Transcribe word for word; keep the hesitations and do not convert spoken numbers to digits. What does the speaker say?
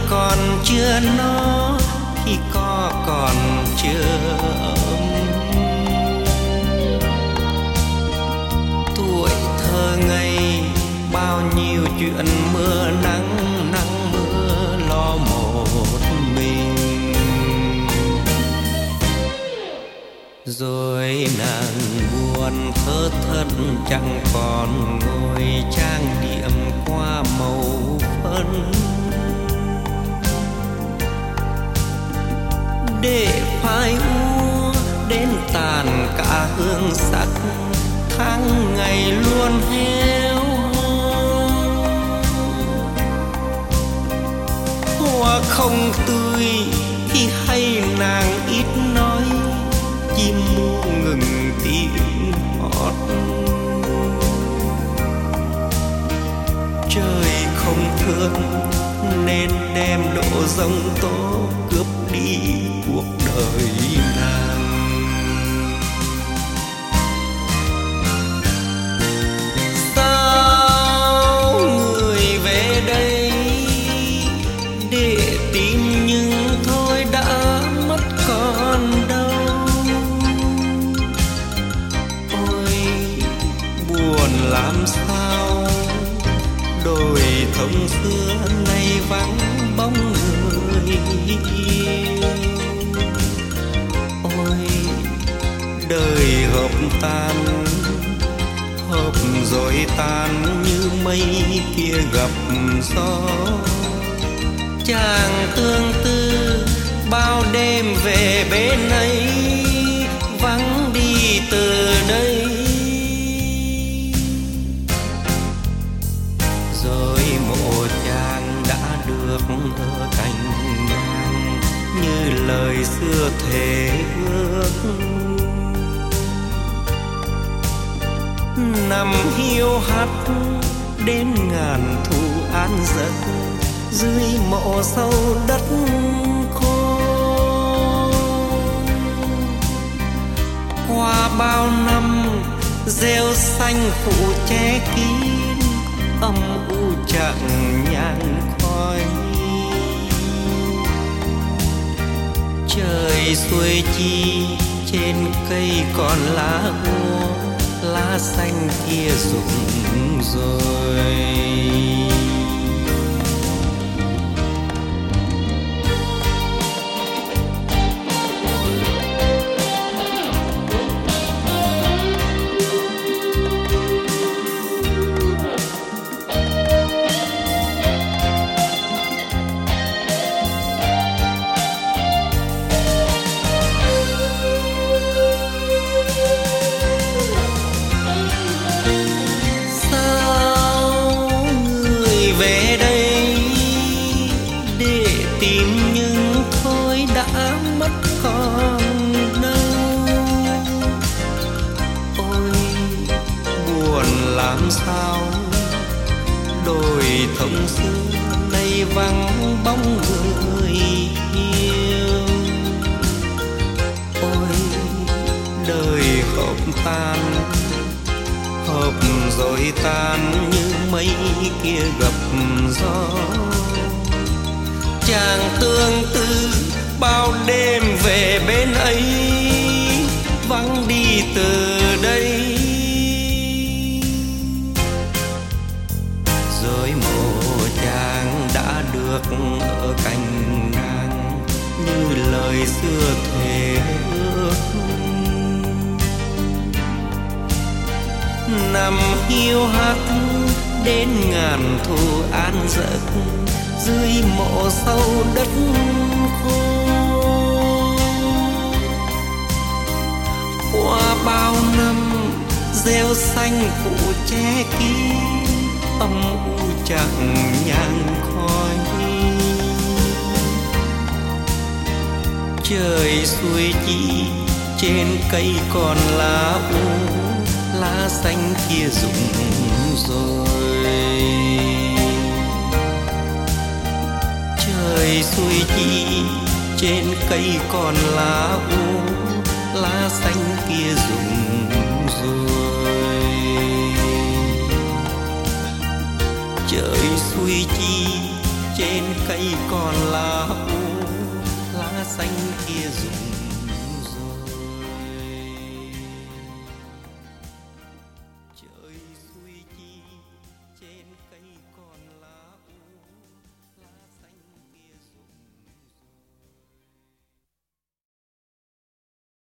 còn chưa no, khi có còn chưa ấm. Tuổi thơ ngây bao nhiêu chuyện mưa nắng, nắng mưa lo một mình. Rồi nàng buồn thơ thất chẳng còn ngồi trang điểm qua màu phấn, để phai úa đến tàn cả hương sắc, tháng ngày luôn héo hon. Hoa không tươi khi hay nàng ít nói, chim mu ngừng tiếng hót. Trời không thương nên đem độ giông tố cướp đi cuộc đời nàng. Sao người về đây để tìm nhưng thôi đã mất còn đâu. Ôi buồn làm sao, đồi thông xưa nay vắng bóng người yêu. Ôi đời hợp tan, hợp rồi tan như mây kia gặp gió. Chàng tương tư bao đêm về bên ấy, vắng đi từ đây. Rồi mộ chàng đã được ở cạnh nàng, như lời xưa thề ước. Nằm hiu hắt đến ngàn thu an giấc, dưới mộ sâu đất khô. Qua bao năm rêu xanh phủ che kín, âm u chẳng nhang khói. Trời xuôi chi trên cây còn lá úa, lá xanh kia rụng rồi. Về đây để tìm nhưng thôi đã mất còn đâu. Ôi buồn làm sao, đồi thông xưa nay vắng bóng người yêu. Ôi đời hợp tan, hợp rồi tan như mây kia gặp gió. Chàng tương tư bao đêm về bên ấy, vắng đi từ đây. Rồi mộ chàng đã được ở cạnh nàng, như lời xưa thề ước. Nằm hiu hắt đến ngàn thu an giấc, dưới mộ sâu đất khô. Qua bao năm rêu xanh phủ che kín, âm u chẳng nhang khói. Trời xuôi chi trên cây còn lá úa, lá xanh kia rụng rồi. Trời xuôi chi trên cây còn lá úa, lá xanh kia rụng rồi. Trời xuôi chi trên cây cây còn lá úa, lá xanh kia rụng